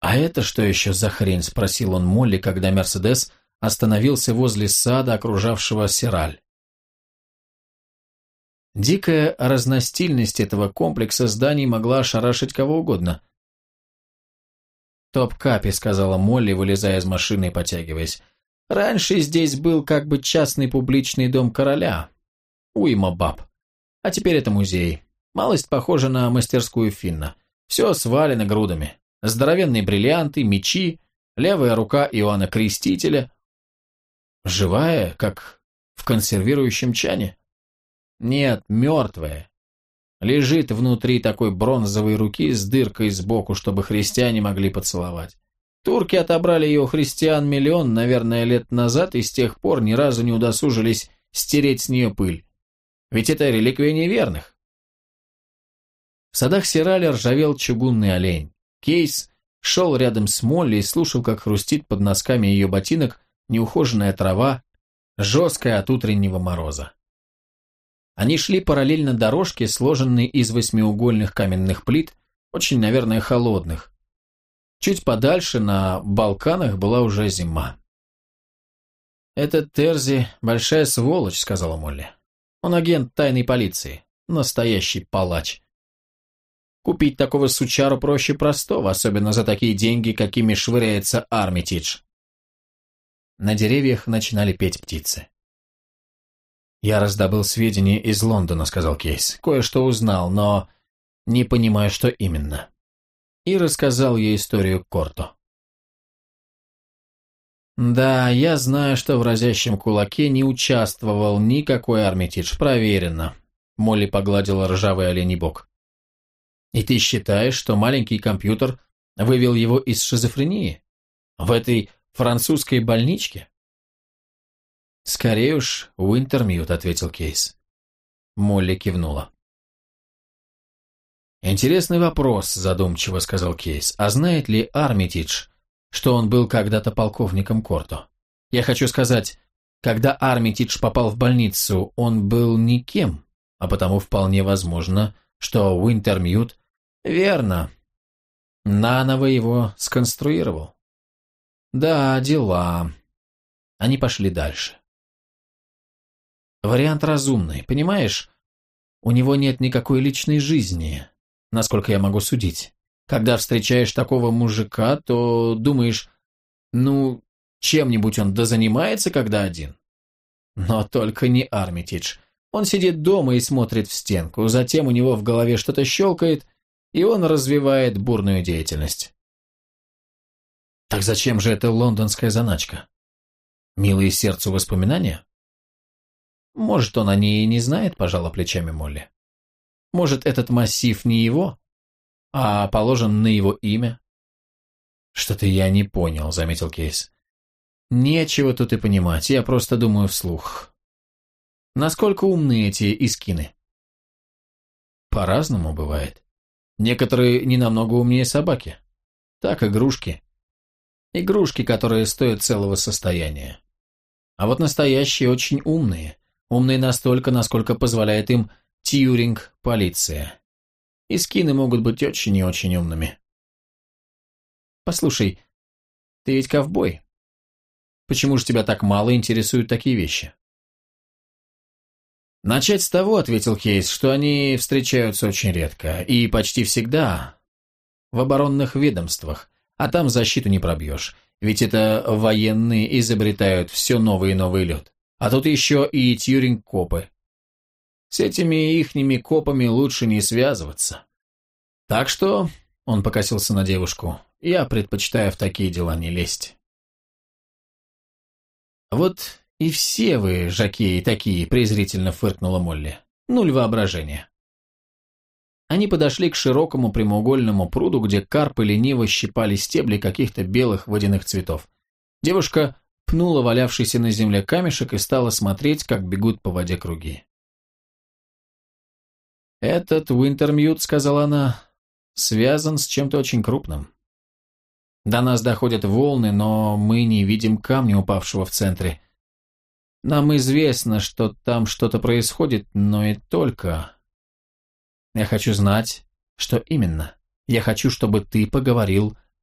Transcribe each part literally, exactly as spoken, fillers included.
«А это что еще за хрень?» – спросил он Молли, когда Мерседес остановился возле сада, окружавшего Сираль. Дикая разностильность этого комплекса зданий могла ошарашить кого угодно. «Топ-капи», — сказала Молли, вылезая из машины и потягиваясь. «Раньше здесь был как бы частный публичный дом короля. Уйма баб. А теперь это музей. Малость похожа на мастерскую Финна. Все свалено грудами. Здоровенные бриллианты, мечи, левая рука Иоанна Крестителя. Живая, как в консервирующем чане? Нет, мертвая. Лежит внутри такой бронзовой руки с дыркой сбоку, чтобы христиане могли поцеловать. Турки отобрали ее у христиан миллион, наверное, лет назад, и с тех пор ни разу не удосужились стереть с нее пыль. Ведь это реликвия неверных. В садах Сираля ржавел чугунный олень. Кейс шел рядом с Молли и слушал, как хрустит под носками ее ботинок неухоженная трава, жесткая от утреннего мороза. Они шли параллельно дорожке, сложенной из восьмиугольных каменных плит, очень, наверное, холодных. Чуть подальше, на Балканах, была уже зима. «Этот Терзи – большая сволочь», – сказала Молли. «Он агент тайной полиции, настоящий палач. Купить такого сучару проще простого, особенно за такие деньги, какими швыряется Армитидж». На деревьях начинали петь птицы. «Я раздобыл сведения из Лондона», — сказал Кейс. «Кое-что узнал, но не понимаю, что именно». И рассказал ей историю Корто. «Да, я знаю, что в разящем кулаке не участвовал никакой Армитидж, проверено». Молли погладила ржавый оленей бок. «И ты считаешь, что маленький компьютер вывел его из шизофрении? В этой французской больничке?» «Скорее уж, Уинтермьют», — ответил Кейс. Молли кивнула. «Интересный вопрос», — задумчиво сказал Кейс. «А знает ли Армитидж, что он был когда-то полковником Корто? Я хочу сказать, когда Армитидж попал в больницу, он был никем, а потому вполне возможно, что Уинтермьют верно, наново его сконструировал». «Да, дела». Они пошли дальше. «Вариант разумный, понимаешь? У него нет никакой личной жизни, насколько я могу судить. Когда встречаешь такого мужика, то думаешь, ну, чем-нибудь он дозанимается, когда один. Но только не Армитидж. Он сидит дома и смотрит в стенку, затем у него в голове что-то щелкает, и он развивает бурную деятельность». «Так зачем же эта лондонская заначка? Милые сердцу воспоминания?» «Может, он о ней и не знает», – пожала плечами Молли. «Может, этот массив не его, а положен на его имя?» «Что-то я не понял», – заметил Кейс. «Нечего тут и понимать, я просто думаю вслух. Насколько умны эти искины?» «По-разному бывает. Некоторые не намного умнее собаки. Так, игрушки. Игрушки, которые стоят целого состояния. А вот настоящие очень умные. Умные настолько, насколько позволяет им Тьюринг, полиция. И скины могут быть очень и очень умными. Послушай, ты ведь ковбой. Почему же тебя так мало интересуют такие вещи?» «Начать с того», — ответил Кейс, — «что они встречаются очень редко и почти всегда в оборонных ведомствах, а там защиту не пробьешь, ведь это военные изобретают все новый и новый лед. А тут еще и Тьюринг-копы. С этими ихними копами лучше не связываться. Так что, — он покосился на девушку, — я предпочитаю в такие дела не лезть». «Вот и все вы, жокеи, такие», — презрительно фыркнула Молли. «Нуль воображения». Они подошли к широкому прямоугольному пруду, где карпы лениво щипали стебли каких-то белых водяных цветов. Девушка пнула валявшийся на земле камешек и стала смотреть, как бегут по воде круги. «Этот Уинтермьют, — сказала она, — связан с чем-то очень крупным. До нас доходят волны, но мы не видим камня, упавшего в центре. Нам известно, что там что-то происходит, но и только. Я хочу знать, что именно. Я хочу, чтобы ты поговорил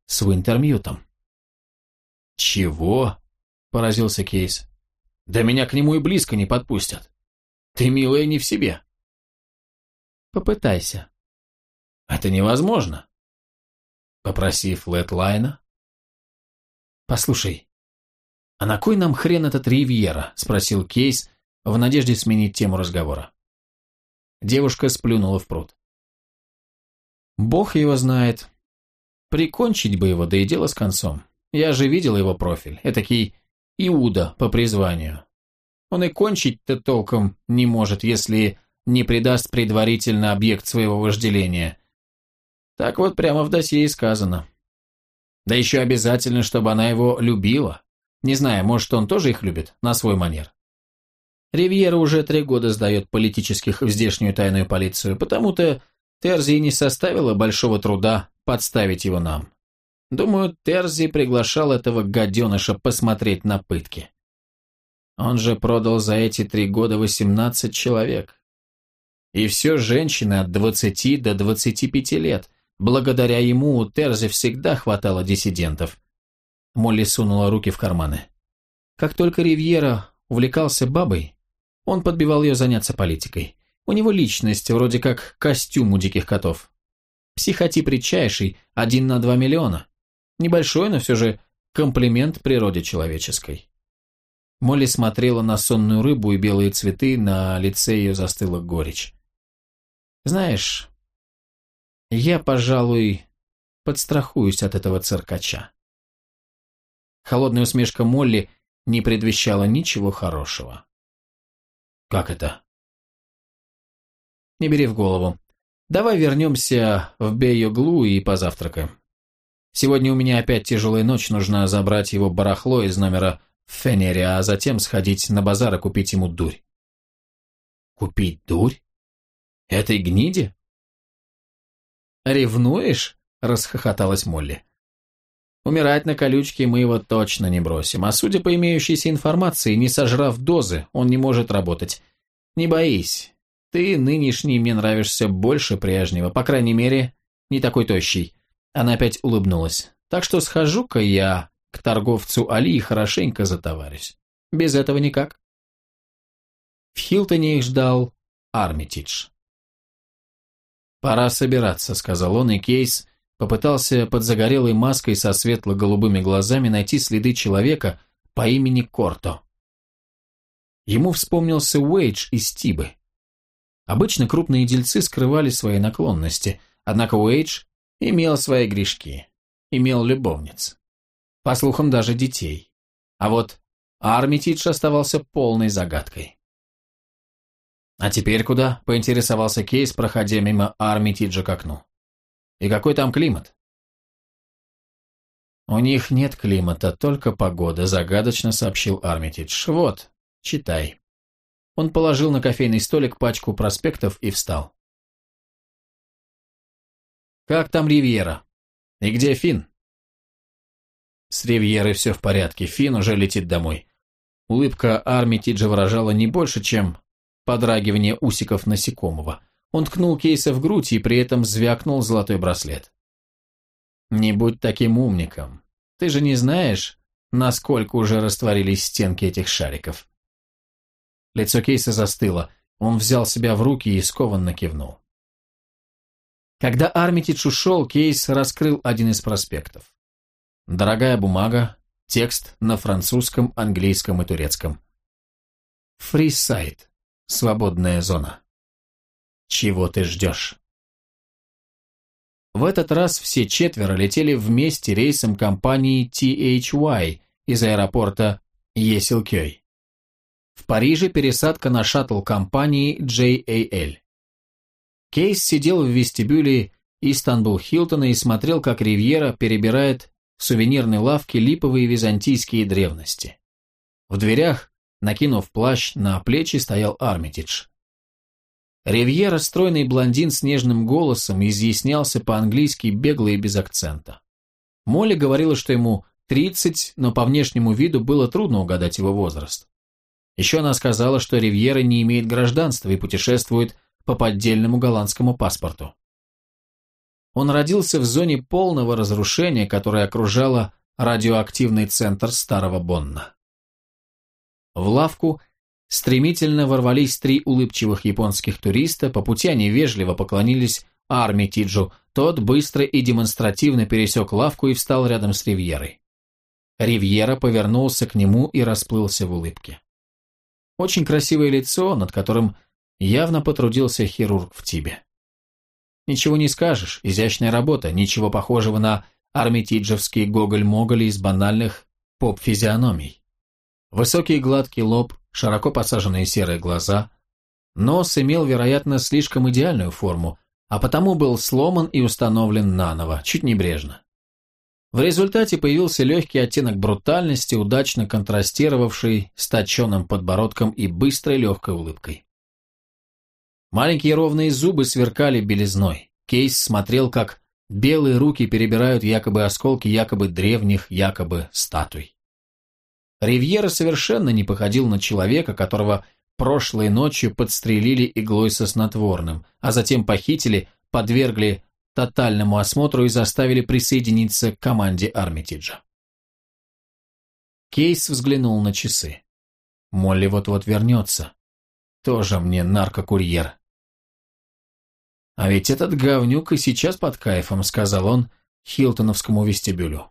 с Уинтермьютом. «Чего?» – поразился Кейс. «Да меня к нему и близко не подпустят. Ты, милая, не в себе». «Попытайся». «Это невозможно». «Попроси Флетлайна». «Послушай, а на кой нам хрен этот Ривьера?» – спросил Кейс в надежде сменить тему разговора. Девушка сплюнула в пруд. «Бог его знает. Прикончить бы его, да и дело с концом. Я же видел его профиль, этакий Иуда по призванию. Он и кончить-то толком не может, если не придаст предварительно объект своего вожделения. Так вот прямо в досье и сказано. Да еще обязательно, чтобы она его любила. Не знаю, может, он тоже их любит, на свой манер. Ривьера уже три года сдает политических в здешнюю тайную полицию, потому-то Терзи не составило большого труда подставить его нам. Думаю, Терзи приглашал этого гаденыша посмотреть на пытки. Он же продал за эти три года восемнадцать человек. И все женщины от двадцати до двадцати пяти лет. Благодаря ему у Терзи всегда хватало диссидентов. Молли сунула руки в карманы. Как только Ривьера увлекался бабой, он подбивал ее заняться политикой. У него личность вроде как костюм у диких котов. Психотип редчайший, один на два миллиона. Небольшой, но все же комплимент природе человеческой. Молли смотрела на сонную рыбу и белые цветы, на лице ее застыла горечь. Знаешь, я, пожалуй, подстрахуюсь от этого циркача. Холодная усмешка Молли не предвещала ничего хорошего. Как это? Не бери в голову. Давай вернемся в Бейоглу и позавтракаем. Сегодня у меня опять тяжелая ночь, нужно забрать его барахло из номера в Фенере, а затем сходить на базар и купить ему дурь. Купить дурь? Этой гниде? Ревнуешь? Расхохоталась Молли. Умирать на колючке мы его точно не бросим, а судя по имеющейся информации, не сожрав дозы, он не может работать. Не боись, ты нынешний мне нравишься больше прежнего, по крайней мере, не такой тощий. Она опять улыбнулась. Так что схожу-ка я к торговцу Али и хорошенько затоварюсь. Без этого никак. В Хилтоне их ждал Армитидж. «Пора собираться», — сказал он, и Кейс попытался под загорелой маской со светло-голубыми глазами найти следы человека по имени Корто. Ему вспомнился Уэйдж из Тибы. Обычно крупные дельцы скрывали свои наклонности, однако Уэйдж имел свои грешки, имел любовниц. По слухам, даже детей. А вот Армитидж оставался полной загадкой. «А теперь куда?» – поинтересовался Кейс, проходя мимо Армитиджа к окну. «И какой там климат?» «У них нет климата, только погода», – загадочно сообщил Армитидж. «Вот, читай». Он положил на кофейный столик пачку проспектов и встал. «Как там Ривьера? И где Финн?» «С Ривьерой все в порядке, Финн уже летит домой». Улыбка Армитиджа выражала не больше, чем подрагивание усиков насекомого. Он ткнул Кейса в грудь и при этом звякнул золотой браслет. «Не будь таким умником. Ты же не знаешь, насколько уже растворились стенки этих шариков». Лицо Кейса застыло. Он взял себя в руки и скованно кивнул. Когда Армитидж ушел, Кейс раскрыл один из проспектов. Дорогая бумага, текст на французском, английском и турецком. «Фрисайд. Свободная зона. Чего ты ждешь?» В этот раз все четверо летели вместе рейсом компании ти эйч уай из аэропорта Есилкёй. В Париже пересадка на шаттл компании джей эй эл. Кейс сидел в вестибюле Истанбул Хилтона и смотрел, как Ривьера перебирает в сувенирной лавке липовые византийские древности. В дверях, накинув плащ, на плечи стоял Армитидж. Ривьера, стройный блондин с нежным голосом, изъяснялся по-английски бегло и без акцента. Молли говорила, что ему тридцать, но по внешнему виду было трудно угадать его возраст. Еще она сказала, что Ривьера не имеет гражданства и путешествует по поддельному голландскому паспорту. Он родился в зоне полного разрушения, которая окружала радиоактивный центр Старого Бонна. В лавку стремительно ворвались три улыбчивых японских туриста, по пути они вежливо поклонились Армитиджу, тот быстро и демонстративно пересек лавку и встал рядом с Ривьерой. Ривьера повернулся к нему и расплылся в улыбке. Очень красивое лицо, над которым явно потрудился хирург в Тибе. Ничего не скажешь, изящная работа, ничего похожего на армитиджевский гоголь-моголь из банальных поп-физиономий. Высокий гладкий лоб, широко посаженные серые глаза. Нос имел, вероятно, слишком идеальную форму, а потому был сломан и установлен наново, чуть небрежно. В результате появился легкий оттенок брутальности, удачно контрастировавший с точенным подбородком и быстрой легкой улыбкой. Маленькие ровные зубы сверкали белизной. Кейс смотрел, как белые руки перебирают якобы осколки якобы древних, якобы статуй. Ривьера совершенно не походил на человека, которого прошлой ночью подстрелили иглой со снотворным, а затем похитили, подвергли тотальному осмотру и заставили присоединиться к команде Армитиджа. Кейс взглянул на часы. Молли вот-вот вернется. Тоже мне наркокурьер. А ведь этот говнюк и сейчас под кайфом, сказал он хилтоновскому вестибюлю.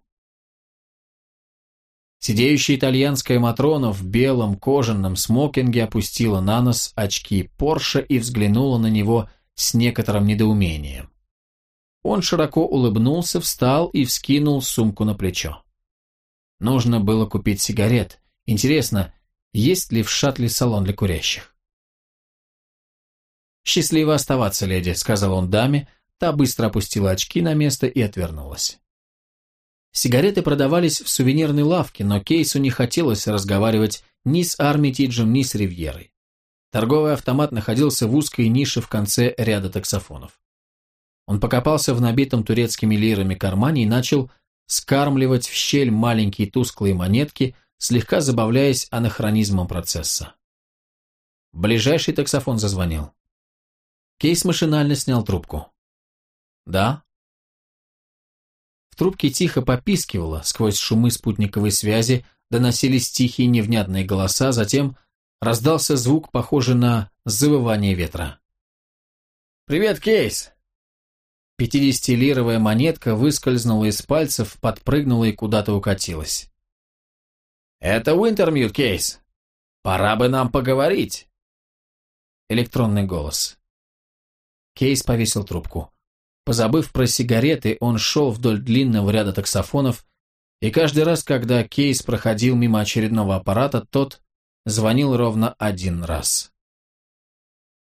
Сидеющая итальянская Матрона в белом кожаном смокинге опустила на нос очки Порше и взглянула на него с некоторым недоумением. Он широко улыбнулся, встал и вскинул сумку на плечо. Нужно было купить сигарет. Интересно, есть ли в шаттле салон для курящих? «Счастливо оставаться, леди», — сказал он даме, та быстро опустила очки на место и отвернулась. Сигареты продавались в сувенирной лавке, но Кейсу не хотелось разговаривать ни с Армитиджем, ни с Ривьерой. Торговый автомат находился в узкой нише в конце ряда таксофонов. Он покопался в набитом турецкими лирами кармане и начал скармливать в щель маленькие тусклые монетки, слегка забавляясь анахронизмом процесса. Ближайший таксофон зазвонил. Кейс машинально снял трубку. «Да?» В трубке тихо попискивало, сквозь шумы спутниковой связи доносились тихие невнятные голоса, затем раздался звук, похожий на завывание ветра. «Привет, Кейс!» Пятидесятилировая монетка выскользнула из пальцев, подпрыгнула и куда-то укатилась. «Это Уинтермьют, Кейс! Пора бы нам поговорить!» Электронный голос. Кейс повесил трубку. Позабыв про сигареты, он шел вдоль длинного ряда таксофонов, и каждый раз, когда Кейс проходил мимо очередного аппарата, тот звонил ровно один раз.